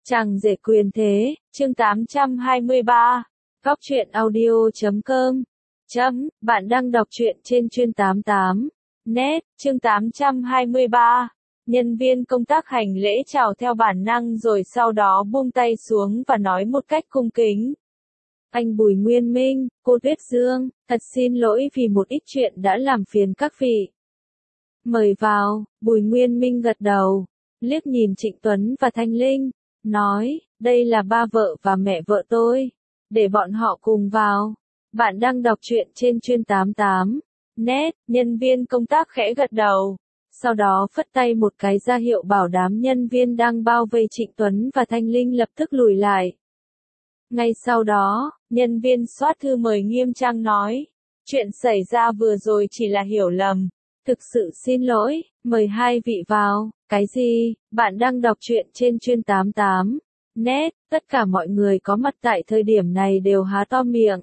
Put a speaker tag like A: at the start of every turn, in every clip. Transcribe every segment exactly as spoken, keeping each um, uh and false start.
A: Chàng rể quyền thế, chương tám trăm hai mươi ba, góc truyện audio chấm com. Chấm, bạn đang đọc truyện trên chuyên tám tám. Net, chương tám trăm hai mươi ba. Nhân viên công tác hành lễ chào theo bản năng rồi sau đó buông tay xuống và nói một cách cung kính. Anh Bùi Nguyên Minh, cô Tuyết Dương, thật xin lỗi vì một ít chuyện đã làm phiền các vị. Mời vào, Bùi Nguyên Minh gật đầu, liếc nhìn Trịnh Tuấn và Thanh Linh, nói, đây là ba vợ và mẹ vợ tôi, để bọn họ cùng vào. Bạn đang đọc truyện trên chuyên tám tám. Net, nhân viên công tác khẽ gật đầu, sau đó phất tay một cái ra hiệu bảo đám nhân viên đang bao vây Trịnh Tuấn và Thanh Linh lập tức lùi lại. Ngay sau đó, nhân viên soát thư mời nghiêm trang nói, chuyện xảy ra vừa rồi chỉ là hiểu lầm, thực sự xin lỗi, mời hai vị vào. Cái gì? Bạn đang đọc truyện trên chuyên tám tám. Net, tất cả mọi người có mặt tại thời điểm này đều há to miệng.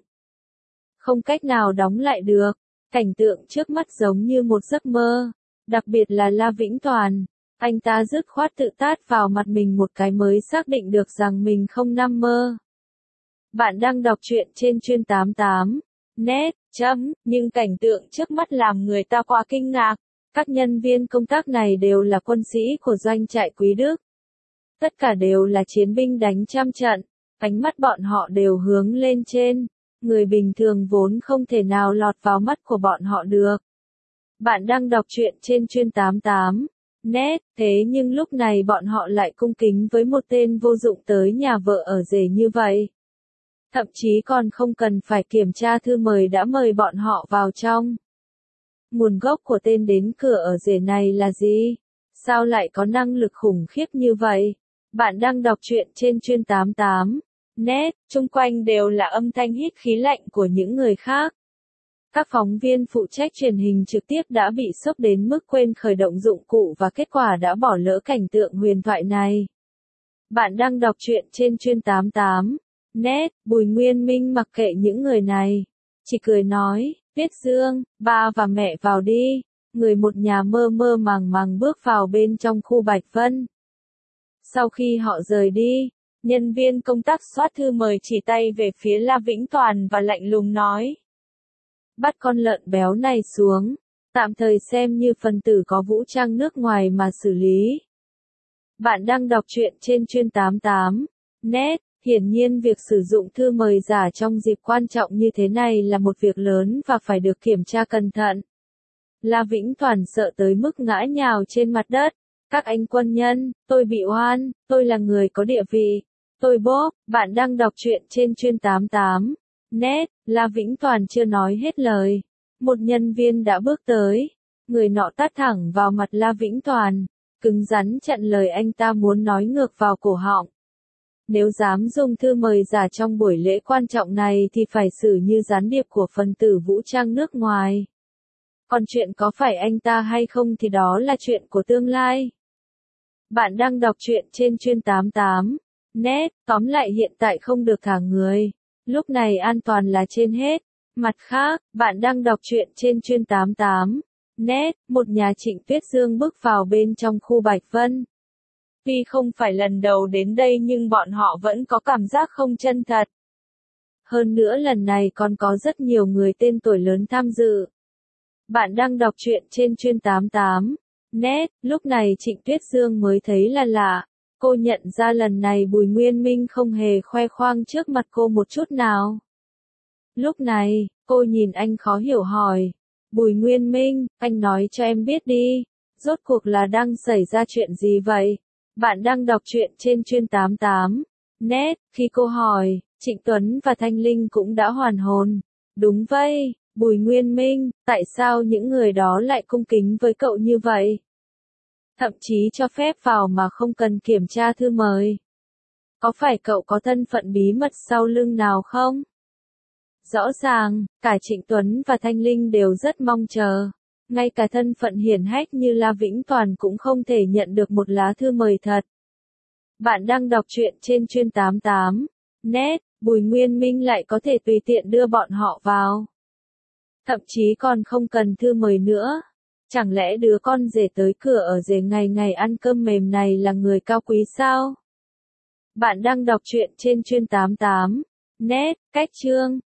A: Không cách nào đóng lại được, cảnh tượng trước mắt giống như một giấc mơ, đặc biệt là La Vĩnh Toàn. Anh ta dứt khoát tự tát vào mặt mình một cái mới xác định được rằng mình không nằm mơ. Bạn đang đọc truyện trên chuyên tám tám. Net, chấm, nhưng cảnh tượng trước mắt làm người ta quá kinh ngạc. Các nhân viên công tác này đều là quân sĩ của doanh trại Quý Đức. Tất cả đều là chiến binh đánh trăm trận, ánh mắt bọn họ đều hướng lên trên, người bình thường vốn không thể nào lọt vào mắt của bọn họ được. Bạn đang đọc truyện trên chuyên tám tám. Net, thế nhưng lúc này bọn họ lại cung kính với một tên vô dụng tới nhà vợ ở rể như vậy. Thậm chí còn không cần phải kiểm tra thư mời đã mời bọn họ vào trong. Nguồn gốc của tên đến cửa ở rể này là gì? Sao lại có năng lực khủng khiếp như vậy? Bạn đang đọc truyện trên chuyên tám tám. Net, chung quanh đều là âm thanh hít khí lạnh của những người khác. Các phóng viên phụ trách truyền hình trực tiếp đã bị sốc đến mức quên khởi động dụng cụ và kết quả đã bỏ lỡ cảnh tượng huyền thoại này. Bạn đang đọc truyện trên chuyên tám tám. Net, Bùi Nguyên Minh mặc kệ những người này, chỉ cười nói, Tuyết Dương, ba và mẹ vào đi. Người một nhà mơ mơ màng màng bước vào bên trong khu Bạch Vân. Sau khi họ rời đi, nhân viên công tác soát thư mời chỉ tay về phía La Vĩnh Toàn và lạnh lùng nói. Bắt con lợn béo này xuống, tạm thời xem như phần tử có vũ trang nước ngoài mà xử lý. Bạn đang đọc truyện trên chuyên tám tám. Net. Hiển nhiên việc sử dụng thư mời giả trong dịp quan trọng như thế này là một việc lớn và phải được kiểm tra cẩn thận. La Vĩnh Toàn sợ tới mức ngã nhào trên mặt đất. Các anh quân nhân, tôi bị oan, tôi là người có địa vị. Tôi bốp, bạn đang đọc truyện trên chuyên tám tám. Net, La Vĩnh Toàn chưa nói hết lời. Một nhân viên đã bước tới. Người nọ tát thẳng vào mặt La Vĩnh Toàn, cứng rắn chặn lời anh ta muốn nói ngược vào cổ họng. Nếu dám dùng thư mời giả trong buổi lễ quan trọng này thì phải xử như gián điệp của phần tử vũ trang nước ngoài. Còn chuyện có phải anh ta hay không thì đó là chuyện của tương lai. Bạn đang đọc truyện trên chuyên tám tám. Net, tóm lại hiện tại không được thả người. Lúc này an toàn là trên hết. Mặt khác, bạn đang đọc truyện trên chuyên tám tám. Net, một nhà Trịnh Tuyết Dương bước vào bên trong khu Bạch Vân. Tuy không phải lần đầu đến đây nhưng bọn họ vẫn có cảm giác không chân thật. Hơn nữa lần này còn có rất nhiều người tên tuổi lớn tham dự. Bạn đang đọc truyện trên chuyên tám tám. Net, lúc này Trịnh Tuyết Dương mới thấy là lạ. Cô nhận ra lần này Bùi Nguyên Minh không hề khoe khoang trước mặt cô một chút nào. Lúc này, cô nhìn anh khó hiểu hỏi. Bùi Nguyên Minh, anh nói cho em biết đi. Rốt cuộc là đang xảy ra chuyện gì vậy? Bạn đang đọc truyện trên chuyên tám tám. Net, khi cô hỏi, Trịnh Tuấn và Thanh Linh cũng đã hoàn hồn. Đúng vậy, Bùi Nguyên Minh, tại sao những người đó lại cung kính với cậu như vậy? Thậm chí cho phép vào mà không cần kiểm tra thư mời. Có phải cậu có thân phận bí mật sau lưng nào không? Rõ ràng, cả Trịnh Tuấn và Thanh Linh đều rất mong chờ. Ngay cả thân phận hiển hách như La Vĩnh Toàn cũng không thể nhận được một lá thư mời thật. Bạn đang đọc truyện trên chuyên tám tám. Net, Bùi Nguyên Minh lại có thể tùy tiện đưa bọn họ vào. Thậm chí còn không cần thư mời nữa. Chẳng lẽ đứa con rể tới cửa ở rể ngày ngày ăn cơm mềm này là người cao quý sao? Bạn đang đọc truyện trên chuyên tám tám net. Cách chương